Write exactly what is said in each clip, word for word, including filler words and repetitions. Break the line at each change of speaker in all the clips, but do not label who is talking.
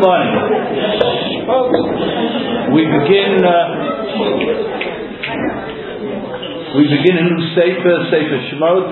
morning. We begin. Uh, we begin a new Sefer, Sefer Shemot,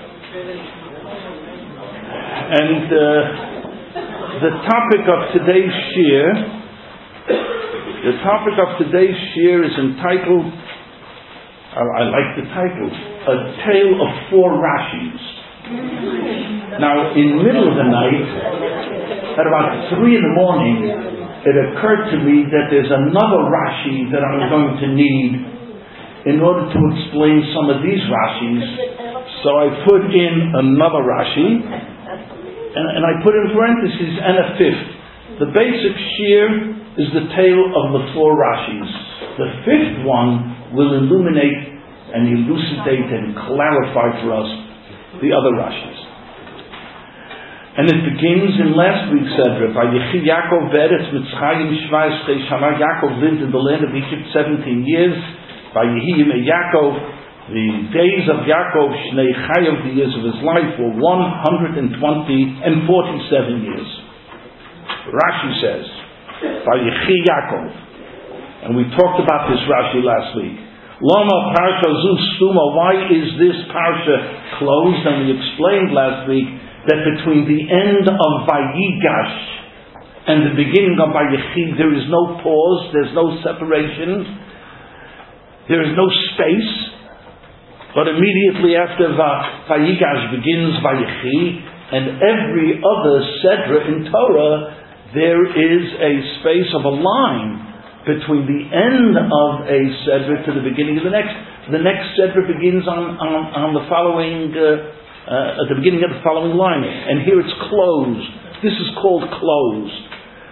and uh, the topic of today's shir. The topic of today's shir is entitled. I, I like the title. A Tale of Four Rashis. Now, in the middle of the night, at about three in the morning, it occurred to me that there's another Rashi that I'm going to need in order to explain some of these Rashis. So I put in another Rashi, and, and I put in parentheses and a fifth. The basic shir is the tale of the four Rashis. The fifth one will illuminate and elucidate and clarify for us the other Rashis. And it begins in last week's Sedra. Vayechi Yaakov ve'eretz Mitzrayim shvayis shana. Yaakov lived in the land of Egypt seventeen years. Vayehi yimei Yaakov, the days of Yaakov, shnei chayav, the years of his life, were one hundred twenty and forty-seven years. Rashi says, Vayechi Yaakov. And we talked about this Rashi last week. Lama Parsha Zu Stuma, why is this Parsha closed? And we explained last week that between the end of Vayigash and the beginning of Vayechi, there is no pause, there's no separation, there is no space, but immediately after Vayigash begins Vayechi, and every other Sedra in Torah, there is a space of a line between the end of a Sedra to the beginning of the next. The next Sedra begins on, on, on the following uh, Uh, at the beginning of the following line, and here it's closed. This is called closed.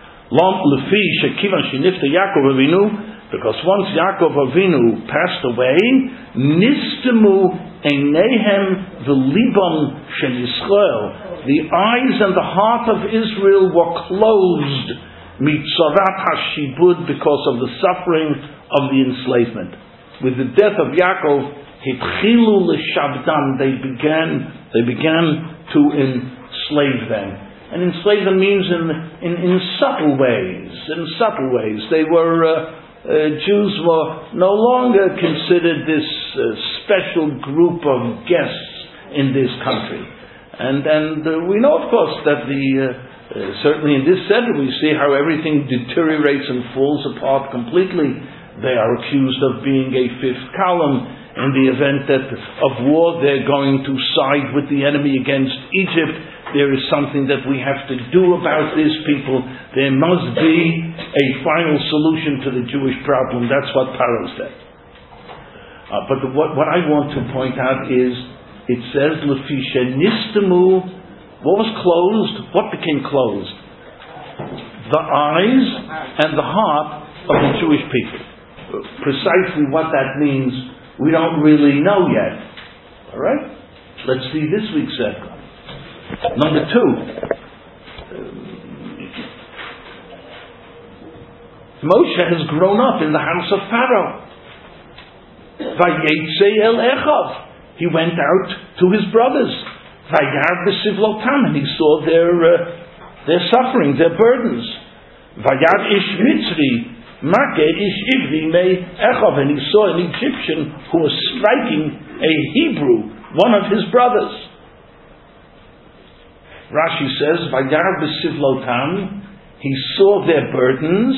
Because once Yaakov Avinu passed away, Nistemu Einehem v'libam shel Yisrael, the eyes and the heart of Israel were closed, mitzarat hashibud, because of the suffering of the enslavement. With the death of Yaakov, Hitchilu l'shavdan, they began, they began to enslave them. And enslave them means in, in, in subtle ways, in subtle ways. They were, uh, uh, Jews were no longer considered this uh, special group of guests in this country. And, and uh, we know, of course, that the, uh, uh, certainly in this center we see how everything deteriorates and falls apart completely. They are accused of being a fifth column. In the event that of war, they're going to side with the enemy against Egypt. There is something that we have to do about these people. There must be a final solution to the Jewish problem. That's what Paro said. Uh, but the, what, what I want to point out is, it says, Lefisha Nistemu, what was closed? What became closed? The eyes and the heart of the Jewish people. Precisely what that means, we don't really know yet. Alright? Let's see this week's Sedra. Number two. Moshe has grown up in the house of Pharaoh. Vayetze el Echav. He went out to his brothers. Vayar b'sivlotam. And he saw their, uh, their suffering, their burdens. Vayar ish mitzri. Make ish ivri mei Echav, and he saw an Egyptian who was striking a Hebrew, one of his brothers. Rashi says, Vayar b'sivlotam, he saw their burdens.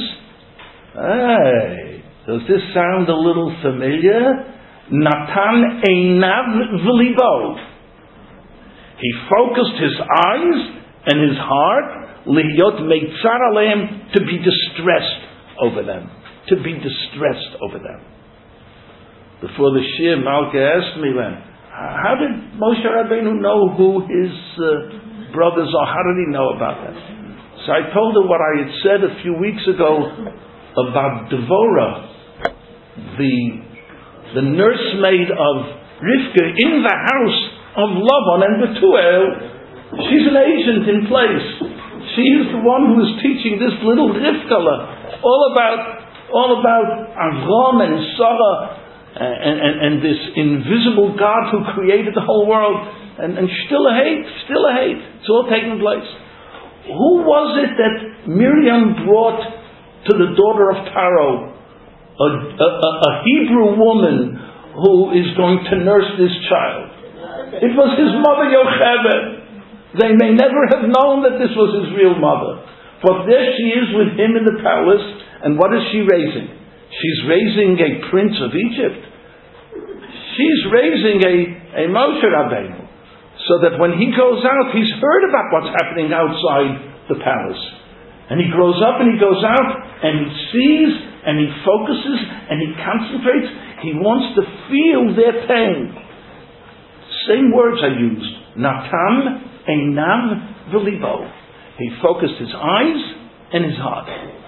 Hey, does this sound a little familiar? Natan einav v'libo. He focused his eyes and his heart, liyot meitzar aleim, to be distressed over them, to be distressed over them. Before the Shir, Malka asked me then, how did Moshe Rabbeinu know who his uh, brothers are? How did he know about them? So I told her what I had said a few weeks ago about Devorah, the the nursemaid of Rivka in the house of Lavan and Bethuel. She's an agent in place. She is the one who is teaching this little Rivka all about all about Avram and Sarah and, and, and this invisible God who created the whole world, and, and still a hate, still a hate. It's all taking place. Who was it that Miriam brought to the daughter of Pharaoh? A, a, a Hebrew woman who is going to nurse this child. It was his mother Yocheved. They may never have known that this was his real mother. But there she is with him in the palace, and what is she raising? She's raising a prince of Egypt. She's raising a, a Moshe Rabbeinu. So that when he goes out, he's heard about what's happening outside the palace. And he grows up and he goes out and he sees and he focuses and he concentrates. He wants to feel their pain. Same words I used. Natan, Einav, V'libo. He focused his eyes and his heart.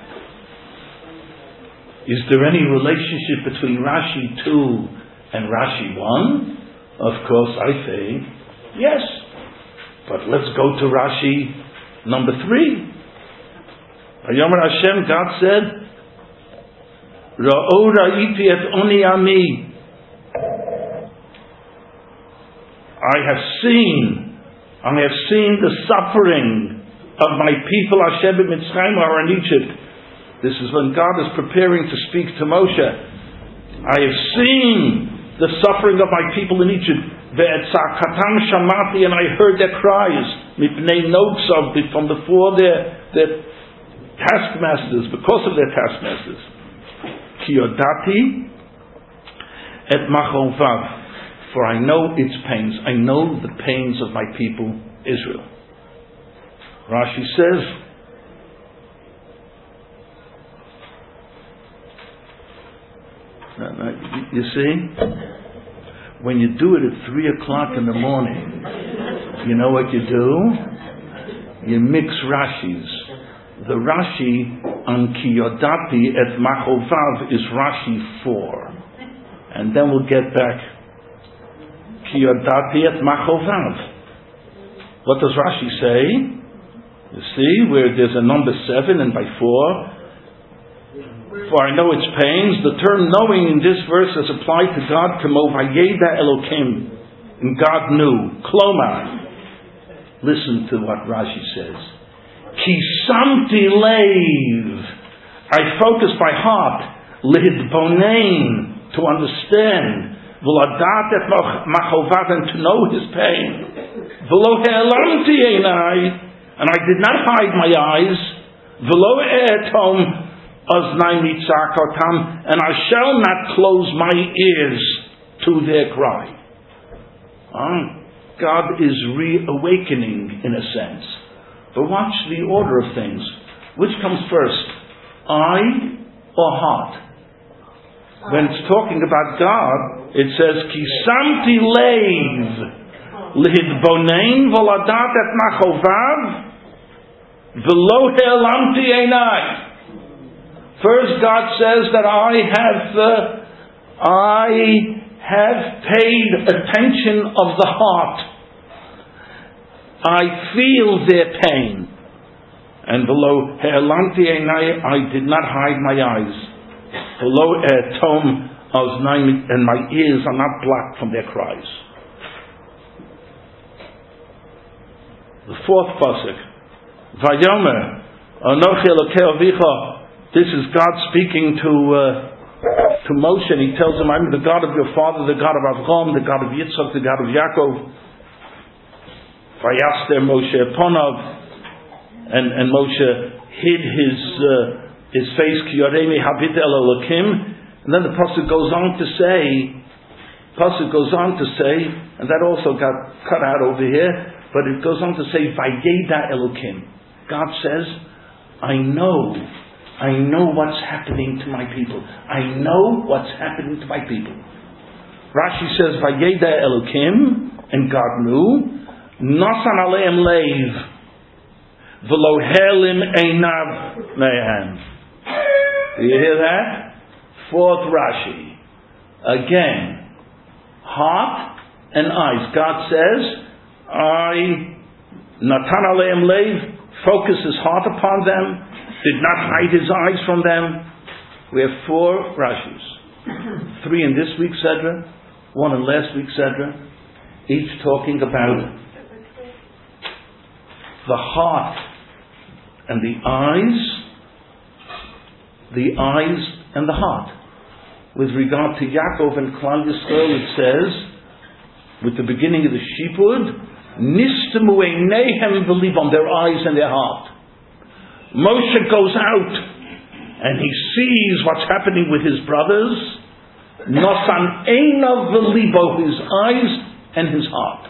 Is there any relationship between Rashi two and Rashi one? Of course, I say yes. But let's go to Rashi number three. Vayomer Hashem, God said, Ra'o ra'iti et oni ami. I have seen, I have seen the suffering of my people, Hashem b'Mitzrayim, who are in Egypt. This is when God is preparing to speak to Moshe. I have seen the suffering of my people in Egypt. Ve'etzakatam shamati, and I heard their cries. Mipnei notzav, from before their, their taskmasters, because of their taskmasters. Ki yodati et machovav, for I know its pains. I know the pains of my people Israel. Rashi says, you see, when you do it at three o'clock in the morning, you know what you do? You mix Rashis. The Rashi on Ki Yodati et Machovav is Rashi four. And then we'll get back. Ki Yodati et Machovav. What does Rashi say? You see, where there's a number seven and by four. For I know its pains. The term knowing in this verse is applied to God. Kamo vayeda Elokim. And God knew. Klomar. Listen to what Rashi says. Ki samti leiv. I focus my heart. Lihidbonein. To understand. V'ladat et machovav, and to know his pain. V'lo he'elamti einai. And I did not hide my eyes. V'lo e'etom oznai mitzakotam. And I shall not close my ears to their cry. Ah, God is reawakening in a sense. But watch the order of things. Which comes first? Eye or heart? When it's talking about God, it says, Ki samti leiv lihidbonein v'ladat et machovav v'lo he'elamti einai. First, God says that I have uh, I have paid attention of the heart. I feel their pain. And below he'elamti einai, I did not hide my eyes. Below e'tom oznaim, and my ears are not blocked from their cries. The fourth pasuk, Vayomer Anochi Elokei Avicha. This is God speaking to uh, to Moshe, and he tells him, I'm the God of your father, the God of Avraham, the God of Yitzchak, the God of Yaakov. Vayaster Moshe Ponav, and and Moshe hid his uh, his face. Ki yoremi habit el Elokim. And then the pasuk goes on to say, pasuk goes on to say, and that also got cut out over here, but it goes on to say, Vayeda Elokim. God says, I know, I know what's happening to my people. I know what's happening to my people. Rashi says, Vayeda Elokim, and God knew, Nasan aleim leiv, v'lo helim einav mehem. Do you hear that? Fourth Rashi. Again, heart and eyes. God says, I, Natan aleim leiv, focus his heart upon them, did not hide his eyes from them. We have four Rashis. Three in this week's Sedra, one in last week's Sedra, each talking about the heart and the eyes, the eyes and the heart. With regard to Yaakov and Klal Yisrael, it says, with the beginning of the Shipud, Nistemu eineihem v'libam, their eyes and their heart. Moshe goes out and he sees what's happening with his brothers. Nosan einav v'libo, his eyes and his heart.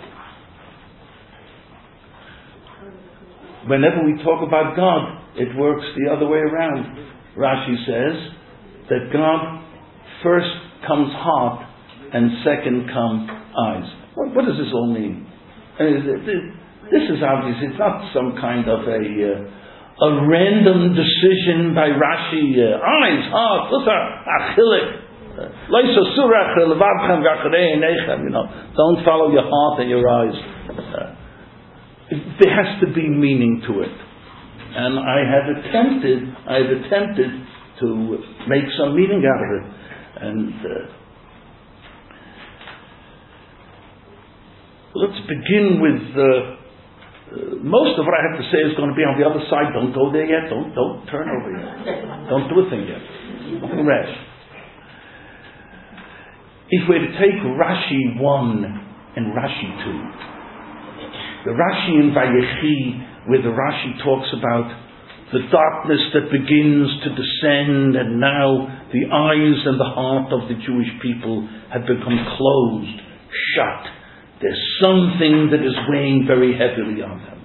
Whenever we talk about God, it works the other way around. Rashi says that God first comes heart and second come eyes. What, what does this all mean? I mean, this is obvious. It's not some kind of a uh, a random decision by Rashi. Uh, eyes, heart, achilik. You know, don't follow your heart and your eyes. Uh, there has to be meaning to it, and I have attempted. I have attempted to make some meaning out of it, and. Uh, Let's begin with uh, uh, most of what I have to say is going to be on the other side. Don't go there yet. Don't don't turn over yet. Don't do a thing yet. Nothing rash. If we're to take Rashi one and Rashi two, the Rashi in Vayechi, where the Rashi talks about the darkness that begins to descend, and now the eyes and the heart of the Jewish people have become closed, shut. There's something that is weighing very heavily on them.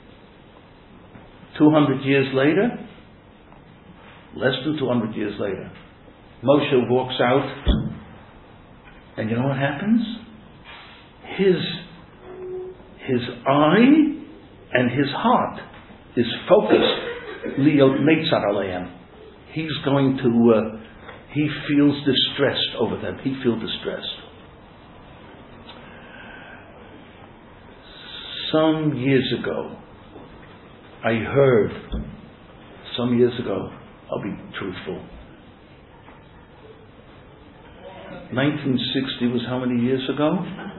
Two hundred years later, less than two hundred years later, Moshe walks out, and you know what happens? His, his eye and his heart is focused. Liot Meitzar Aleim. He's going to, uh, he feels distressed over them. He feels distressed. Some years ago, I heard, some years ago, I'll be truthful, nineteen sixty was how many years ago?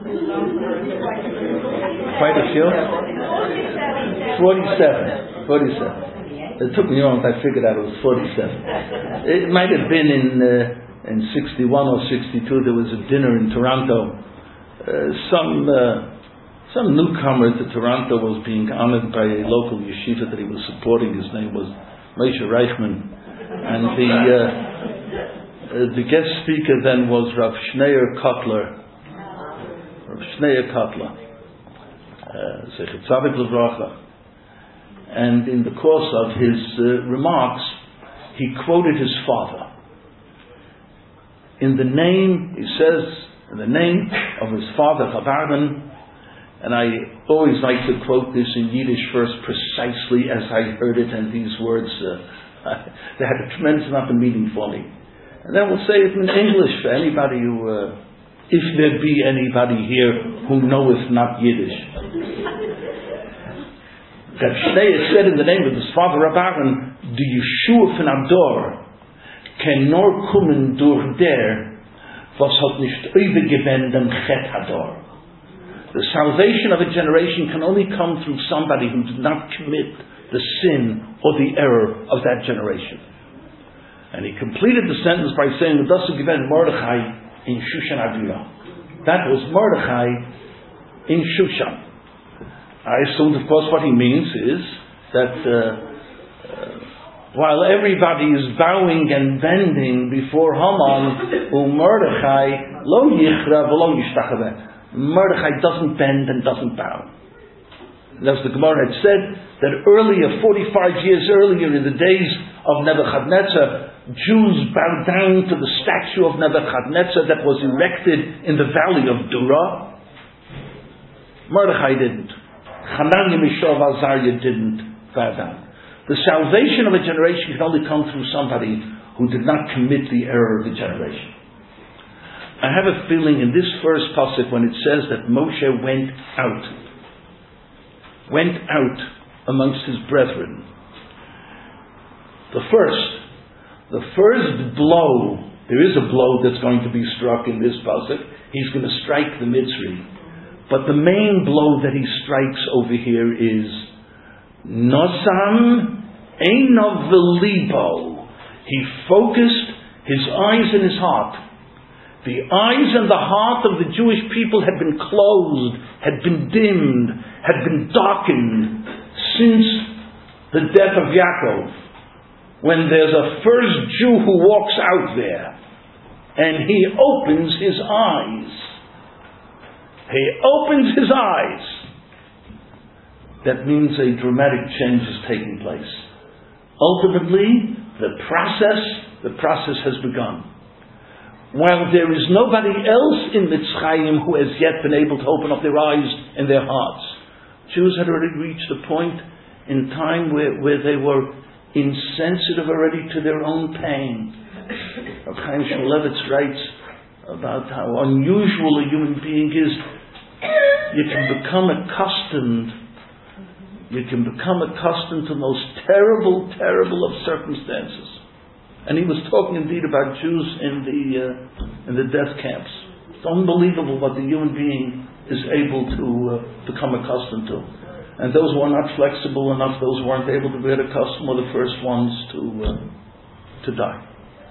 Quite a few? forty-seven. forty-seven. It took me a moment, I figured out it was forty-seven. It might have been in uh, in sixty-one or sixty-two, there was a dinner in Toronto. Uh, some... Uh, Some newcomer to Toronto was being honored by a local yeshiva that he was supporting. His name was Moshe Reichman. And the uh, uh, the guest speaker then was Rav Schneur Kotler. Rav Schneur Kotler. Zechet Tzadik Levracha. And in the course of his uh, remarks, he quoted his father. In the name, he says, in the name of his father, Chabarden. And I always like to quote this in Yiddish first precisely as I heard it, and these words, uh, they had a tremendous amount of meaning for me. And then we'll say it in English for anybody who, uh, if there be anybody here who knoweth not Yiddish. Rav Schneur said in the name of his father Rav Aaron, the Yeshua von Ador can nor kommen durch der, was hat nicht übergewend dem Chet Hador. The salvation of a generation can only come through somebody who did not commit the sin or the error of that generation. And he completed the sentence by saying, "Das given Mordechai in Shushan Agila." That was Mordechai in Shushan. I assumed, of course, what he means is that uh, uh, while everybody is bowing and bending before Haman, U Mordechai lo yichra v'lo yishtachaveh. Mordechai doesn't bend and doesn't bow. As the Gemara had said, that earlier, forty-five years earlier, in the days of Nebuchadnezzar, Jews bowed down to the statue of Nebuchadnezzar that was erected in the valley of Dura. Mordechai didn't. Hananiah, Mishael, Azariah didn't bow down. The salvation of a generation can only come through somebody who did not commit the error of the generation. I have a feeling in this first pasuk when it says that Moshe went out, went out amongst his brethren. The first, the first blow, there is a blow that's going to be struck in this pasuk. He's going to strike the Mitzri. But the main blow that he strikes over here is Nosam Einav v'libo. He focused his eyes and his heart. The eyes and the heart of the Jewish people had been closed, had been dimmed, had been darkened since the death of Yaakov. When there's a first Jew who walks out there and he opens his eyes. He opens his eyes. That means a dramatic change is taking place. Ultimately, the process, the process has begun. While there is nobody else in Mitzrayim who has yet been able to open up their eyes and their hearts, Jews had already reached a point in time where, where they were insensitive already to their own pain. Chaim Shmulevitz writes about how unusual a human being is. You can become accustomed, you can become accustomed to the most terrible, terrible of circumstances. And he was talking indeed about Jews in the uh, in the death camps. It's unbelievable what the human being is able to uh, become accustomed to. And those who are not flexible enough, those who aren't able to get accustomed, are the first ones to uh, to die.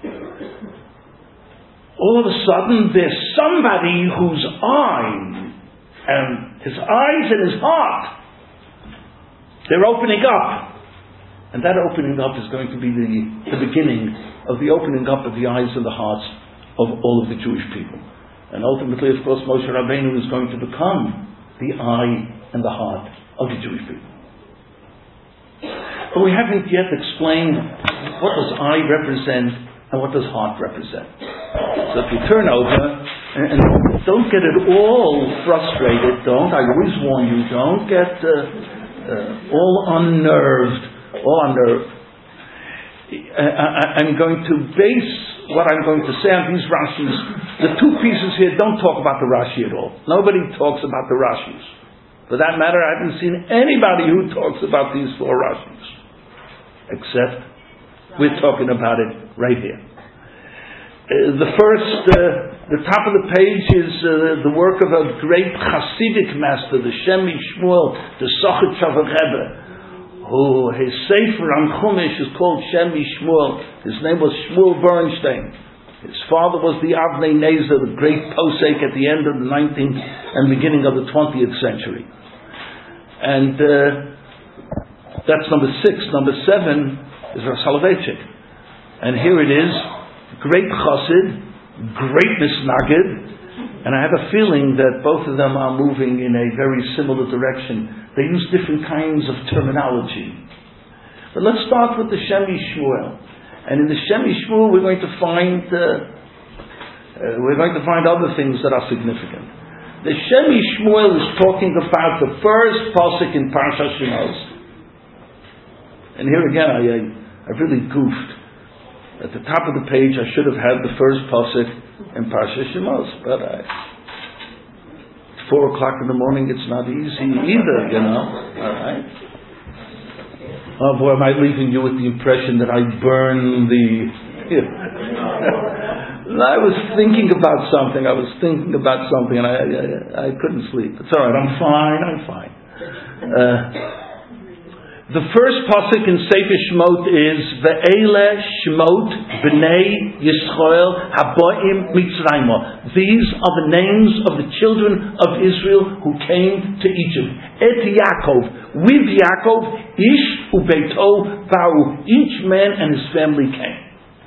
All of a sudden, there's somebody whose eye and his eyes and his heart, they're opening up. And that opening up is going to be the, the beginning of the opening up of the eyes and the hearts of all of the Jewish people. And ultimately, of course, Moshe Rabbeinu is going to become the eye and the heart of the Jewish people. But we haven't yet explained what does eye represent and what does heart represent. So if you turn over, and, and don't get at all frustrated, don't, I always warn you, don't get uh, uh, all unnerved, all unnerved. I, I, I'm going to base what I'm going to say on these Rashis. The two pieces here don't talk about the Rashi at all. Nobody talks about the Rashis. For that matter, I haven't seen anybody who talks about these four Rashis. Except we're talking about it right here. Uh, the first, uh, the top of the page is uh, the work of a great Hasidic master, the Shemi Shmuel, the Sochitchover Rebbe, who his Sefer on Chumash is called Shemi Shmuel. His name was Shmuel Bernstein. His father was the Avnei Nezer, the great posek at the end of the nineteenth and beginning of the twentieth century. And uh, that's number six. Number seven is Rav Soloveitchik. And here it is, great chassid, great misnagid, and I have a feeling that both of them are moving in a very similar direction. They use different kinds of terminology. But let's start with the Shemi Shmuel. And in the Shemi Shmuel we're going to find uh, uh, we're going to find other things that are significant. The Shemi Shmuel is talking about the first pasuk in Parshas Shemos. And here again I, I, I really goofed. At the top of the page I should have had the first pasuk in Parshas Shemos, but I, four o'clock in the morning it's not easy either, you know. Alright. Oh boy, am I leaving you with the impression that I burn the... I was thinking about something, I was thinking about something and I I, I couldn't sleep. It's alright, I'm fine, I'm fine. Uh, the first pasuk in Sefer Shemot is Ve'ele Shemot B'nei Yisrael Haboim Mitzrayim. These are the names of the children of Israel who came to Egypt. Et Yaakov, with Yaakov, Ish Ubeito Ba'u. Each man and his family came.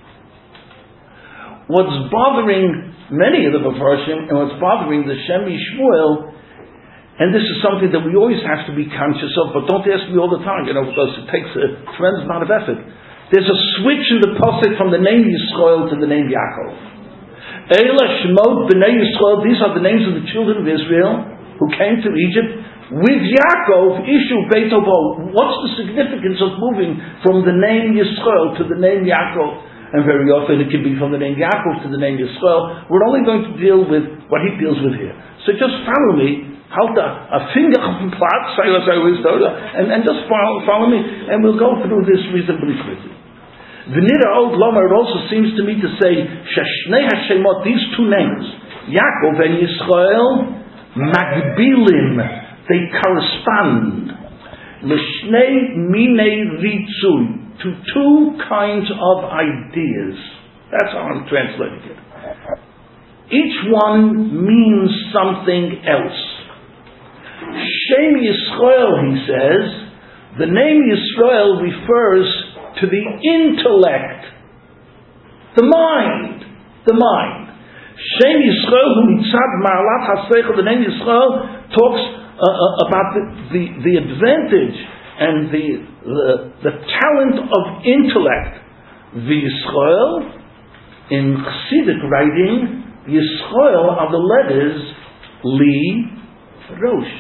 What's bothering many of the Mefarshim and what's bothering the Shemi Shmuel, and this is something that we always have to be conscious of, but don't ask me all the time, you know, because it takes a tremendous amount of effort. There's a switch in the pasuk from the name Yisrael to the name Yaakov. Eila Shemot B'nei Yisrael, these are the names of the children of Israel who came to Egypt. With Yaakov, Ishu Beito Bo. What's the significance of moving from the name Yisrael to the name Yaakov? And very often it can be from the name Yaakov to the name Yisrael. We're only going to deal with what he deals with here. So just follow me. Halt a, a finger on the plot, and, and just follow, follow me, and we'll go through this reasonably quickly. V'nira Od Lomar, it also seems to me to say, Shashnei Hashemot, these two names, Yaakov and Yisrael, Magbilim, they correspond. L'shnei Minei Ritzui, to two kinds of ideas. That's how I'm translating it. Each one means something else. Shem Yisrael, he says, the name Yisrael refers to the intellect, the mind, the mind. Shem Yisrael, who mitzad ma'alat haseichel, the name Yisrael talks uh, uh, about the, the, the advantage and the, the the talent of intellect. The Yisrael, in Chassidic writing, Yisrael are the letters Li, Rosh.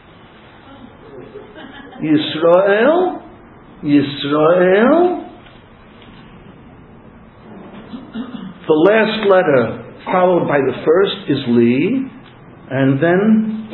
Yisrael, Yisrael, the last letter followed by the first is Li, and then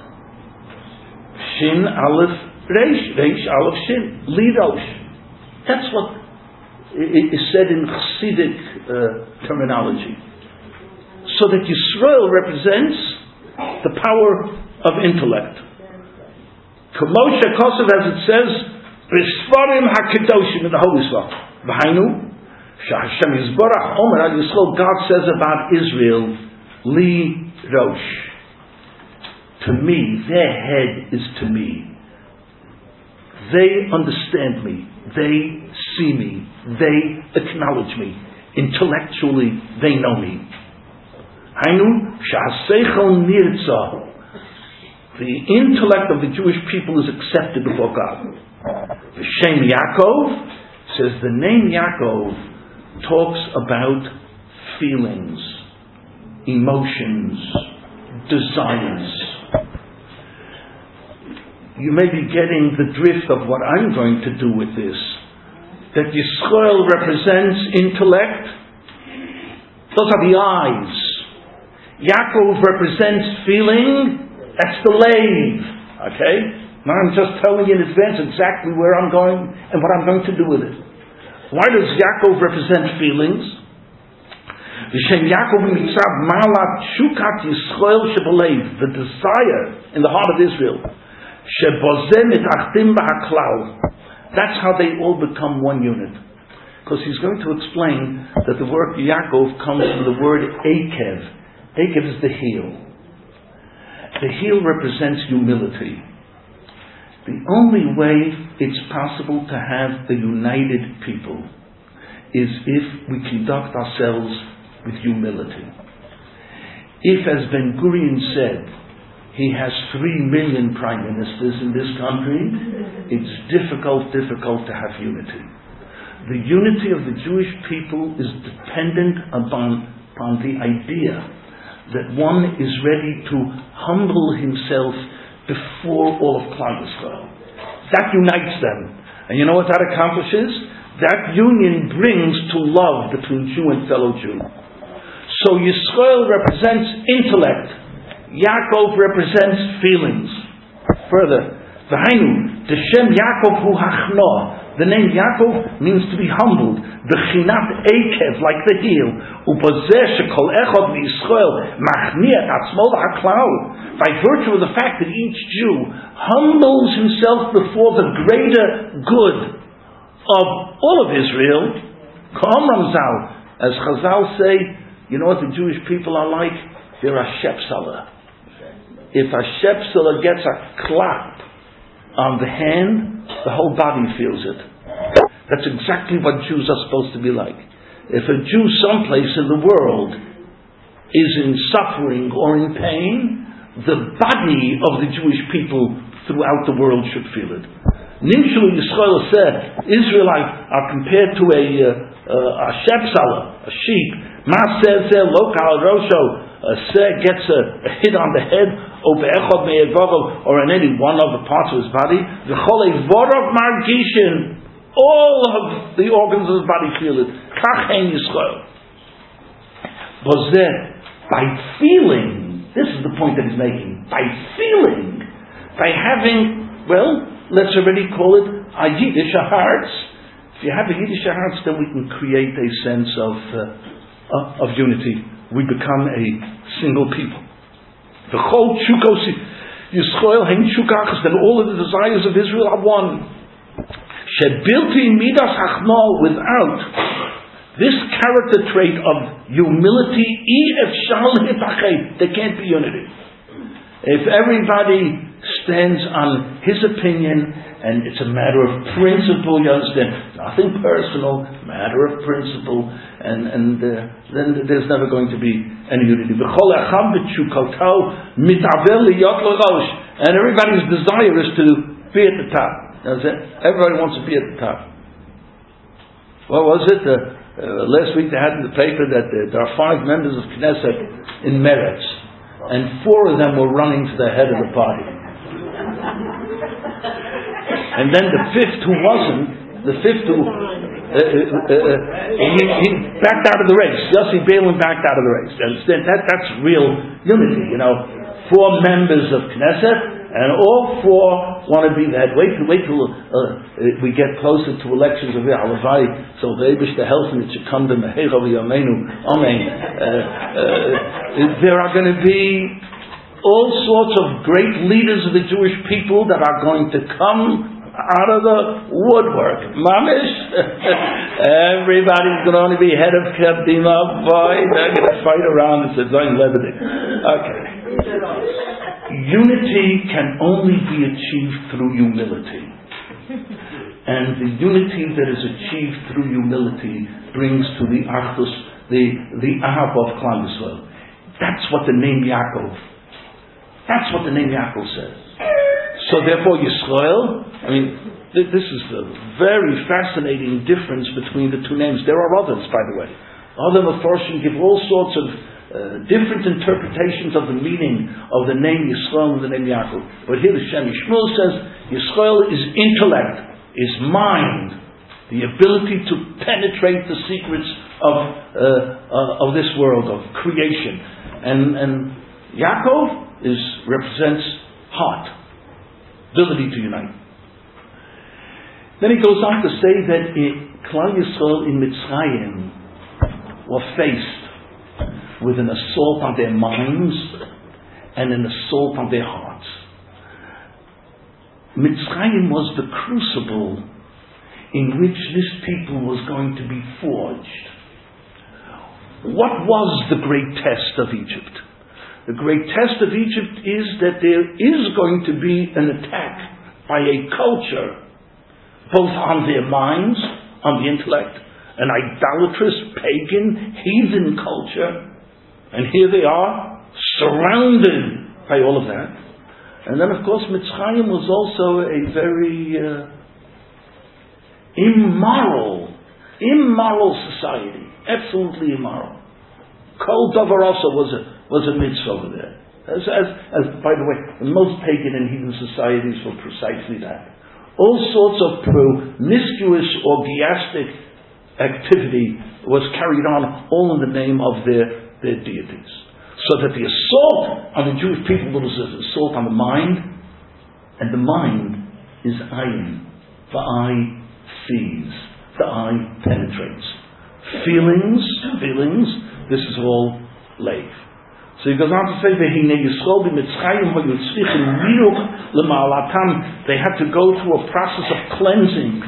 Shin, Aleph, Reish, Reish, Aleph, Shin, Li, Rosh. That's what is said in Chassidic uh, terminology. So that Yisrael represents the power of intellect. Kamosha Kosev, as it says, B'Sfarim HaKedoshim, in the Holy Sfar. V'hainu, Sha'Hashem Yisborach Omer Al Yisrael, God says about Israel, Li Rosh. To me, their head is to me. They understand me. They see me. They acknowledge me. Intellectually, they know me. Hainu, Sha'aseichel Nirtzah. The intellect of the Jewish people is accepted before God. The Shem Yaakov says the name Yaakov talks about feelings, emotions, desires. You may be getting the drift of what I'm going to do with this. That Yisrael represents intellect. Those are the eyes. Yaakov represents feeling. That's the lave. Okay? Now I'm just telling you in advance exactly where I'm going and what I'm going to do with it. Why does Yaakov represent feelings? V'shem Yaakov mitzav malat shukat Yisrael shebalev, the desire in the heart of Israel. Shebozeh mitachtim b'haklal. That's how they all become one unit. Because he's going to explain that the word Yaakov comes from the word Akev. Akev is the heel. The heel represents humility. The only way it's possible to have a united people is if we conduct ourselves with humility. If, as Ben Gurion said, he has three million prime ministers in this country, it's difficult, difficult to have unity. The unity of the Jewish people is dependent upon, upon the idea that one is ready to humble himself before all of Klal Yisrael. That unites them. And you know what that accomplishes? That union brings to love between Jew and fellow Jew. So Yisrael represents intellect. Yaakov represents feelings. Further, V'hainu, the Shem Yaakov hu hachno. The name Yaakov means to be humbled. B'chinat Akev, like the heel. Ubozeh shekol echad v'Yisrael machniat atzmo v'haklal. By virtue of the fact that each Jew humbles himself before the greater good of all of Israel, Ka'omram Zal, as Chazal say, you know what the Jewish people are like? They're a shepsala. If a shepsala gets a clap on the hand, the whole body feels it. That's exactly what Jews are supposed to be like. If a Jew someplace in the world is in suffering or in pain, the body of the Jewish people throughout the world should feel it. Nimshu Yisrael said, Israelites are compared to a, uh, a shepsala, a sheep. Ma says there, lokal rosho, a seh gets a, a hit on the head, or in any one of the parts of his body. All of the organs of his body feel it. Kachen Yisrael. By feeling, this is the point that he's making, by feeling, by having, well, let's already call it a Yiddish heart. If you have a Yiddish heart, then we can create a sense of uh, of unity. We become a single people. The whole Chukos Yisrael Hein Chukachas, then all of the desires of Israel are one. Shebilti midas hachma, without this character trait of humility, there can't be unity. If everybody stands on his opinion and it's a matter of principle, you understand, nothing personal, matter of principle, and and uh, then there's never going to be any unity. And everybody's desire is to be at the top. That's it. Everybody wants to be at the top. What was it? Uh, uh, last week they had in the paper that uh, there are five members of Knesset in Meretz, and four of them were running to the head of the party. And then the fifth who wasn't, the fifth who, uh, uh, uh, uh, he, he backed out of the race. Yossi Beilin backed out of the race. You understand? That, that's real unity, you know. Four members of Knesset, and all four want to be that. Wait, wait till uh, we get closer to elections of Yahalavai, so the Eibush the health and it should come to Mehecha v'Yameinu. Amen. There are going to be all sorts of great leaders of the Jewish people that are going to come out of the woodwork. Mamish. Everybody's going to only be head of Kadima. Boy, they're going to fight around and say, Zayin Lebedik. Okay. Unity can only be achieved through humility. And the unity that is achieved through humility brings to the Achdus, the, the Ahava of Klal Yisrael. That's what the name Yaakov, that's what the name Yaakov says. So therefore Yisrael, I mean, th- this is a very fascinating difference between the two names. There are others, by the way. Other Mefarshim give all sorts of uh, different interpretations of the meaning of the name Yisrael and the name Yaakov. But here the Shem Yishmael says, Yisrael is intellect, is mind, the ability to penetrate the secrets of uh, uh, of this world, of creation. And, and Yaakov is, represents heart, ability to unite. Then he goes on to say that Klal Yisrael in Mitzrayim were faced with an assault on their minds and an assault on their hearts. Mitzrayim was the crucible in which this people was going to be forged. What was the great test of Egypt? The great test of Egypt is that there is going to be an attack by a culture, both on their minds, on the intellect, an idolatrous, pagan, heathen culture. And here they are, surrounded by all of that. And then, of course, Mitzrayim was also a very uh, immoral, immoral society. Absolutely immoral. Kol Davar also was a was a mitzvah over there. As, as, as by the way, most pagan and heathen societies were precisely that. All sorts of promiscuous orgiastic activity was carried on, all in the name of their, their deities. So that the assault on the Jewish people was an assault on the mind, and the mind is ayin. The eye sees, the eye penetrates. Feelings, feelings, this is all lave. So he goes on to say, they had to go through a process of cleansing.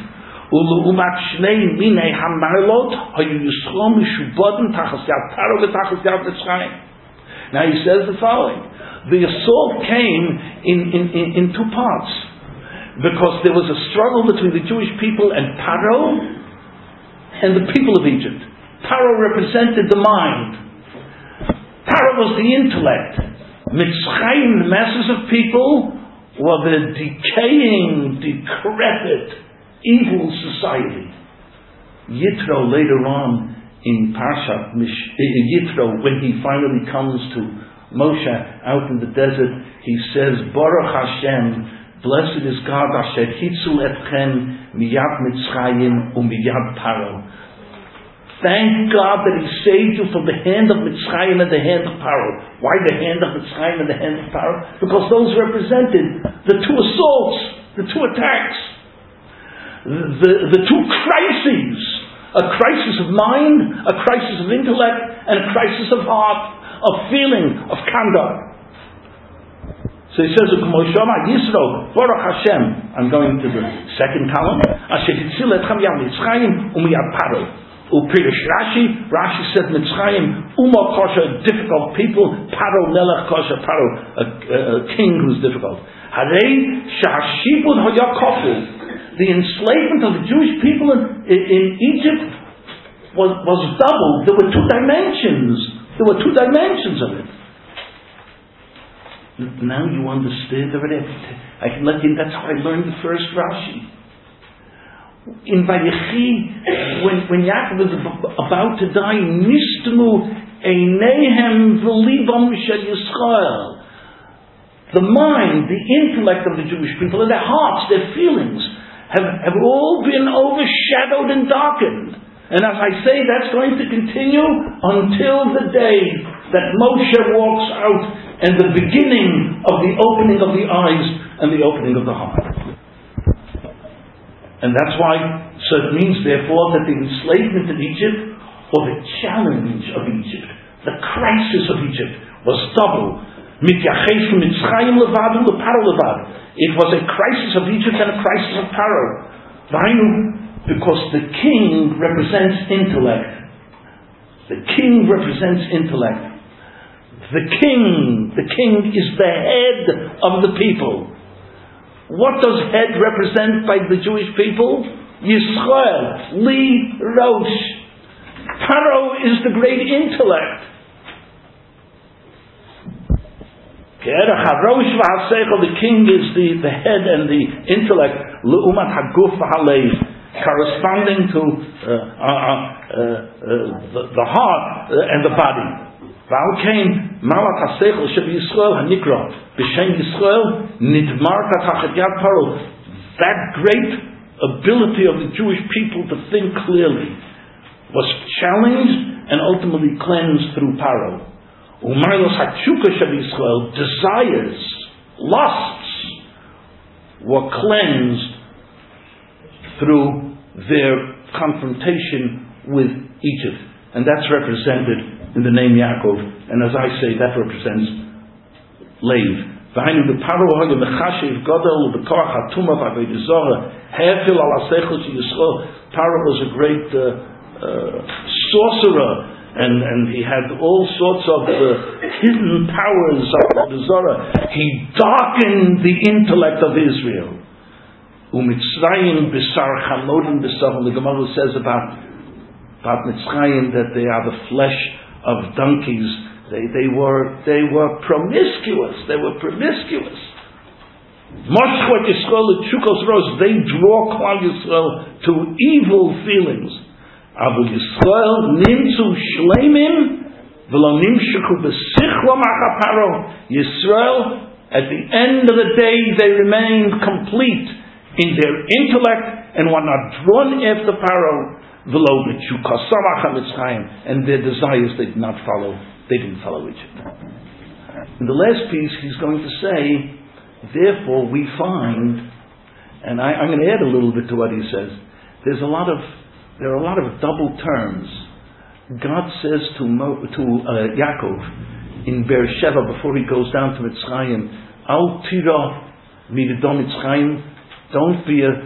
Now he says the following. The assault came in, in, in, in two parts. Because there was a struggle between the Jewish people and Paro and the people of Egypt. Paro represented the mind. Paro was the intellect. Mitzrayim, the masses of people, were the decaying, decrepit, evil society. Yitro later on in Parshat Yitro, when he finally comes to Moshe out in the desert, he says, Baruch Hashem, blessed is God, Asher Hitzul Etchen Miyad Mitzrayim Umiyad Paro. Thank God that He saved you from the hand of Mitzrayim and the hand of Paro. Why the hand of Mitzrayim and the hand of Paro? Because those represented the two assaults, the two attacks, the, the two crises. A crisis of mind, a crisis of intellect, and a crisis of heart, of feeling, of conduct. So he says, Yisro, Baruch Hashem. I'm going to the second column. Asher hitzil etchem yam Mitzrayim umiyad Paro. Upirish Rashi, Rashi said Mitzrayim Uma Kosha, difficult people, Paro Melech Kosha, Paro, a, a king who's difficult. Harei Shahashibud Hayakofu, the enslavement of the Jewish people in, in Egypt was, was doubled. There were two dimensions. There were two dimensions of it. Now you understand already. I can let you, that's how I learned the first Rashi. In Vayechi, when, when Yaakov was about to die, Nistmu Einehem V'libam Shel Yisrael. The mind, the intellect of the Jewish people, and their hearts, their feelings, have, have all been overshadowed and darkened. And as I say, that's going to continue until the day that Moshe walks out and the beginning of the opening of the eyes and the opening of the heart. And that's why, so it means therefore that the enslavement of Egypt, or the challenge of Egypt, the crisis of Egypt, was double. It was a crisis of Egypt and a crisis of Paro. Because the king represents intellect. The king represents intellect. The king, the king is the head of the people. What does head represent by the Jewish people? Yisrael, Li Rosh. Paro is the great intellect. The king is the, the head and the intellect. L'umat haguf v'halev, corresponding to uh, uh, uh, uh, the, the heart and the body. V'al came malat hasechel sheb Yisrael hanikra b'shem Yisrael nidmar katachet yad Paro. That great ability of the Jewish people to think clearly was challenged and ultimately cleansed through Paro. Umaylos hachuka sheb Yisrael, desires, lusts, were cleansed through their confrontation with Egypt, and that's represented in the name Yaakov. And as I say, that represents Lev. V'hainu b'Paro ha'yu mechashiv gadol b'koach hatuma v'avodah zarah hefil al hasechel shel Yisrael. Paro was a great uh, uh, sorcerer. And, and he had all sorts of uh, hidden powers of the Zorah. He darkened the intellect of Israel. Umitzrayim b'sar chamodim b'sar. The Gemara says about, about Mitzrayim that they are the flesh of donkeys. They, they were they were promiscuous. They were promiscuous. Moshchot Yisrael l'tshukos ros. They draw Klal Yisrael to evil feelings. Abu Yisrael nimtzu shleimim v'lo nimshechu b'sichlo macha Paro. Yisrael, at the end of the day, they remained complete in their intellect and were not drawn after Paro. V'lo b'tshukasa macha Mitzrayim, and their desires they did not follow. They didn't follow Egypt. In the last piece, he's going to say, therefore we find, and I, I'm going to add a little bit to what he says. There's a lot of There are a lot of double terms. God says to Mo, to uh, Yaakov in Beersheba before he goes down to Mitzrayim, Al tira midom Mitzrayim, don't be uh,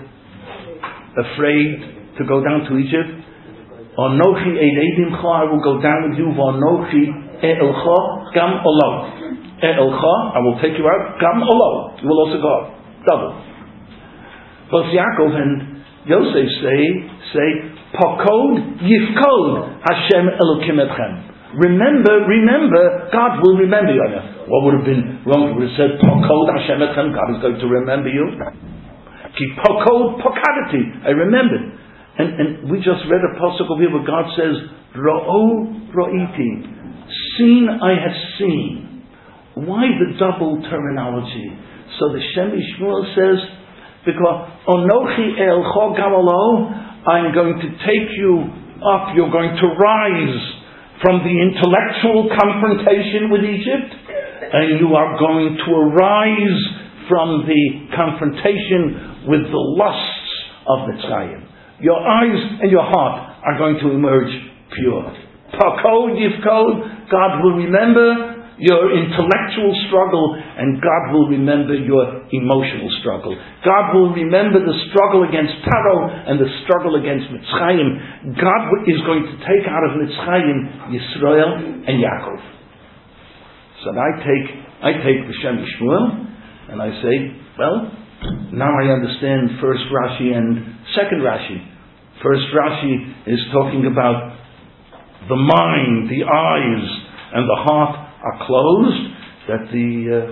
afraid to go down to Egypt. Anochi eidimcha, I will go down with you. Anochi e'elcha gam olo. E'elcha, I will take you out. Gam olo, you will also go out. Double. Both Yaakov and Yosef say say. Pakod yifkod Hashem Elokim etchem. Remember, remember, God will remember you. What would have been wrong? Would have said Pakod Hashem etchem. God is going to remember you. Ki pakod pakadati. I remembered, and and we just read a pasuk over here where God says Ro'o ro'iti. Seen I have seen. Why the double terminology? So the Shem Yishmuel says because Onochi Elcho Gamalo. I'm going to take you up, you're going to rise from the intellectual confrontation with Egypt, and you are going to arise from the confrontation with the lusts of Mitzrayim. Your eyes and your heart are going to emerge pure. Pakod Yifkod, God will remember, your intellectual struggle, and God will remember your emotional struggle. God will remember the struggle against Paro and the struggle against Mitzrayim. God is going to take out of Mitzrayim Yisrael and Yaakov. So I take I take the Shem Shmuel and I say, well, now I understand first Rashi and second Rashi. First Rashi is talking about the mind, the eyes, and the heart are closed, that the, uh,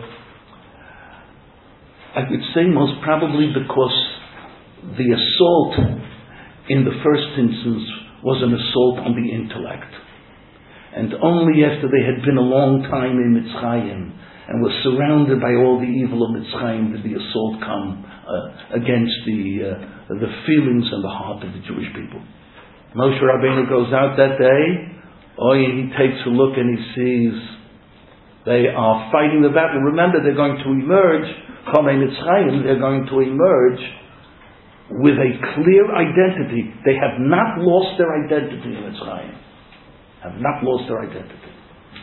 I would say most probably because the assault in the first instance was an assault on the intellect. And only after they had been a long time in Mitzrayim and were surrounded by all the evil of Mitzrayim did the assault come uh, against the, uh, the feelings and the heart of the Jewish people. Moshe Rabbeinu goes out that day, oh, and he takes a look and he sees they are fighting the battle. Remember, they're going to emerge, Chomei Mitzrayim, they're going to emerge with a clear identity. They have not lost their identity in Mitzrayim. Have not lost their identity.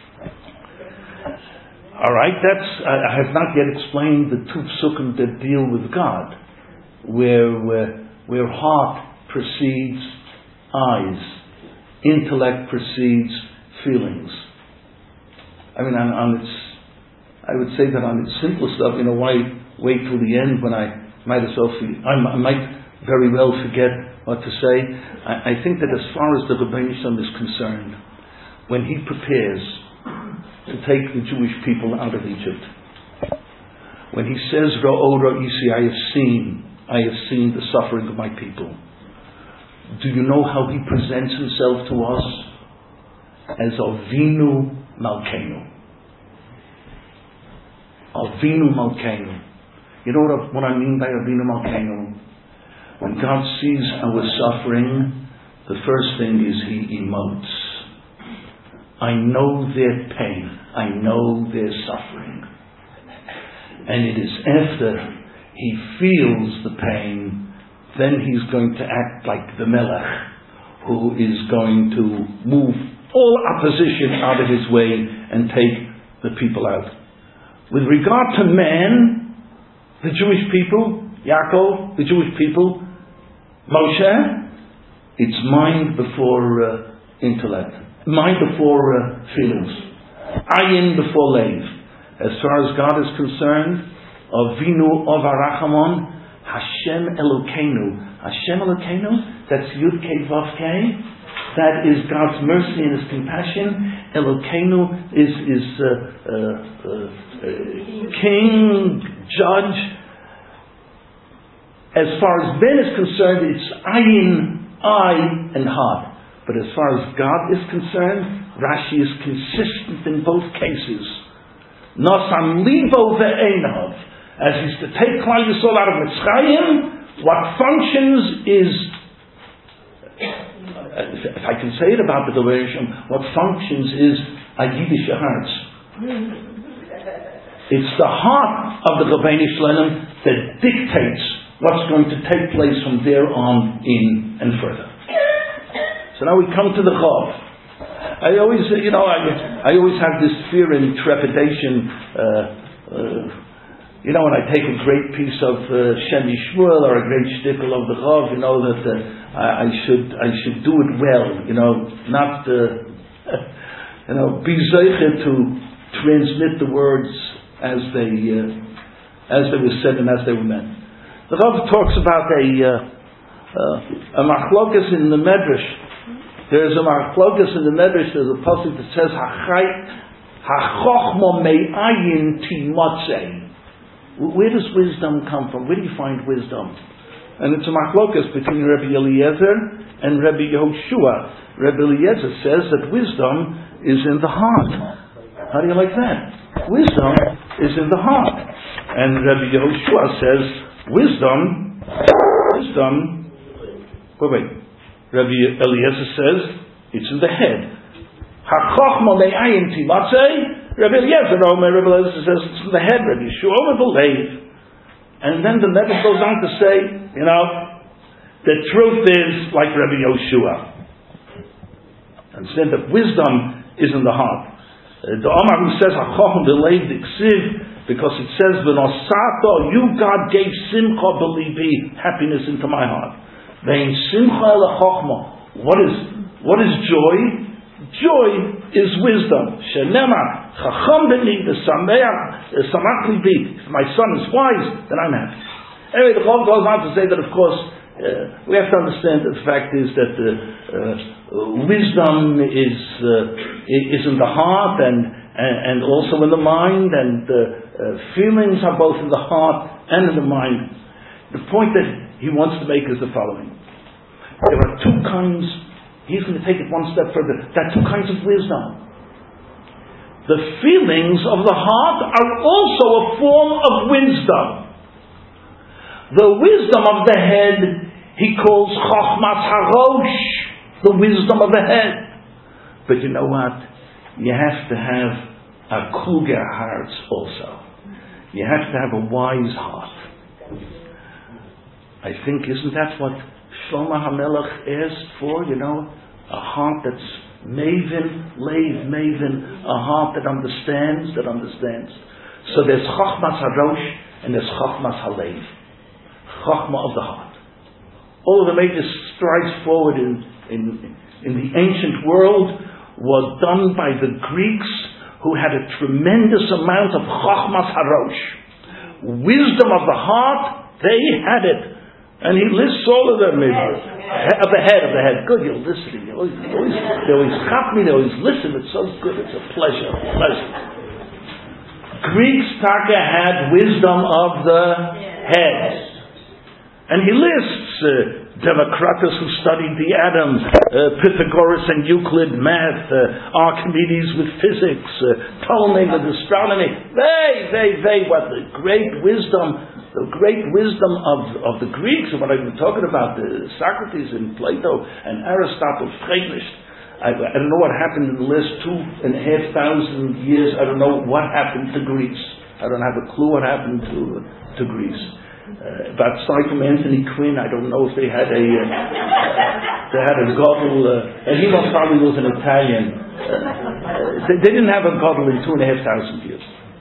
Alright, that's, I, I have not yet explained the two psukim that deal with God, where, where, where heart precedes eyes, intellect precedes feelings. I mean, on, on its, I would say that on its simplest stuff, you know, why wait till the end when I might as well, I, I might very well forget what to say. I, I think that as far as the Rebbeinu Shalom is concerned, when he prepares to take the Jewish people out of Egypt, when he says, Ra'o Ra'isi, I have seen, I have seen the suffering of my people. Do you know how he presents himself to us? As Avinu Malkeinu. Avinu Malkeinu. You know what, what I mean by Avinu Malkeinu? When God sees our suffering, the first thing is he emotes. I know their pain. I know their suffering. And it is after he feels the pain, then he's going to act like the Melech, who is going to move all opposition out of his way and take the people out. With regard to man, the Jewish people, Yaakov, the Jewish people, Moshe, it's mind before uh, intellect, mind before uh, feelings, ayin before leiv. As far as God is concerned, Avinu Avarachamon, Hashem Elokeinu. Hashem Elokeinu, that's Yud Kei Vav Kei. That is God's mercy and His compassion. Elokeinu is, is uh, uh, uh, uh, king, judge. As far as Ben is concerned, it's ayin, eye, and heart. But as far as God is concerned, Rashi is consistent in both cases. Nosam libo ve'einav. As he's to take Klal Yisrael out of Mitzrayim, what functions is, if I can say it about the Rebbeinu, what functions is a Yiddish heart. It's the heart of the Rebbeinu Shalom that dictates what's going to take place from there on in and further. So now we come to the Chav. I always, you know, I, I always have this fear and trepidation. Uh, uh, you know, when I take a great piece of uh, Shem Shmuel or a great shtickle of the Chav, you know that uh, I, I should I should do it well. You know, not uh, you know be zeicher to transmit the words as they uh, as they were said and as they were meant. The Rav talks about a uh, uh, a machlokas in the Medrash. There is a machlokas in the Medrash. There's a pasuk that says "Hachochma me'ayin timotzei." Where does wisdom come from? Where do you find wisdom? And it's a machlokas between Rabbi Eliezer and Rabbi Yehoshua. Rabbi Eliezer says that wisdom is in the heart. How do you like that? Wisdom is in the heart. And Rabbi Yehoshua says wisdom, wisdom, wait, wait. Rabbi Eliezer says it's in the head. HaChochma me'ayin timatzei. Rabbi Eliezer, Rabbi Eliezer says it's in the head. Rabbi Yeshua over the leiv. And then the Medrash goes on to say, you know, the truth is like Rabbi Yehoshua. And said that wisdom is in the heart. The Omar who says, Achochem delayed the Ksiv, because it says, V'nosato, you God gave simcha b'libi, happiness into my heart. Vein simcha ele chochma. What is, what is joy? Joy is wisdom. Shenemar, chacham b'ni, v'sameach, samach libi. If my son is wise, then I'm happy. Anyway, the Chol goes on to say that, of course, uh, we have to understand that the fact is that uh, uh, wisdom is uh, is in the heart and, and and also in the mind, and uh, uh, feelings are both in the heart and in the mind. The point that he wants to make is the following: there are two kinds. He's going to take it one step further. There are two kinds of wisdom. The feelings of the heart are also a form of wisdom. The wisdom of the head, he calls Chochmas Harosh, the wisdom of the head. But you know what? You have to have a kluger heart also. You have to have a wise heart. I think, isn't that what Shlomo HaMelech asked for? You know, a heart that's maven, leiv, maven, a heart that understands, that understands. So there's Chochmas Harosh and there's Chochmas Halev. Chachma of the heart. All of the major strides forward in, in, in the ancient world was done by the Greeks, who had a tremendous amount of Chachmas Harosh. Wisdom of the heart, they had it. And he lists all of them. Maybe. Of the head, of the head. Good, you're listening. You always, you always, they always chop me, they always listen. It's so good, it's a pleasure. pleasure. Greeks, Taka, had wisdom of the head. And he lists uh, Democritus, who studied the atom, uh, Pythagoras and Euclid, math, uh, Archimedes with physics, uh, Ptolemy with astronomy. They, they, they, what the great wisdom, the great wisdom of, of the Greeks, and what I've been talking about, uh, Socrates and Plato and Aristotle, Friedrich. I, I don't know what happened in the last two and a half thousand years. I don't know what happened to Greece. I don't have a clue what happened to, to Greece. Uh, about aside from Anthony Quinn, I don't know if they had a uh, they had a Godel, uh, and he most probably was an Italian. Uh, they, they didn't have a Godel in two and a half thousand years.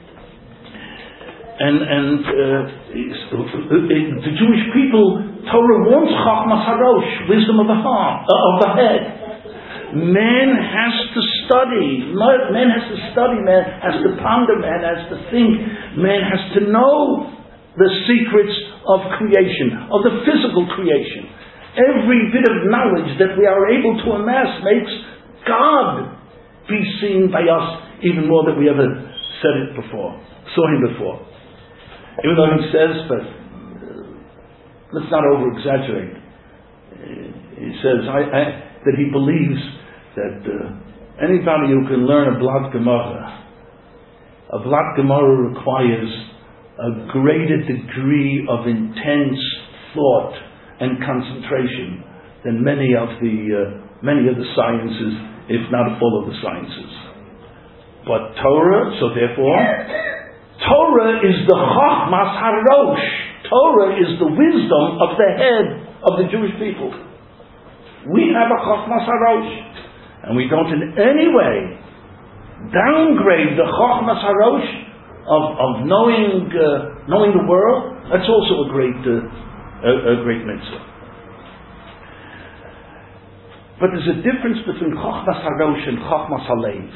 And and uh, the Jewish people, Torah wants Chachmas Harosh, wisdom of the heart, uh, of the head. Man has to study. Man has to study. Man has to ponder. Man has to think. Man has to know the secrets of creation, of the physical creation. Every bit of knowledge that we are able to amass makes God be seen by us even more than we ever said it before, saw him before. Even though he says, but uh, let's not over-exaggerate. Uh, he says I, I, that he believes that uh, anybody who can learn a Blat Gemara, a Blat Gemara requires a greater degree of intense thought and concentration than many of the uh, many of the sciences, if not all of the sciences. But Torah, so therefore, Torah is the Chachmas Harosh. Torah is the wisdom of the head of the Jewish people. We have a Chachmas Harosh, and we don't in any way downgrade the Chachmas Harosh Of, of knowing uh, knowing the world. That's also a great uh, a, a great mitzvah. But there's a difference between Chachmas Harosh and Chachmas Halev.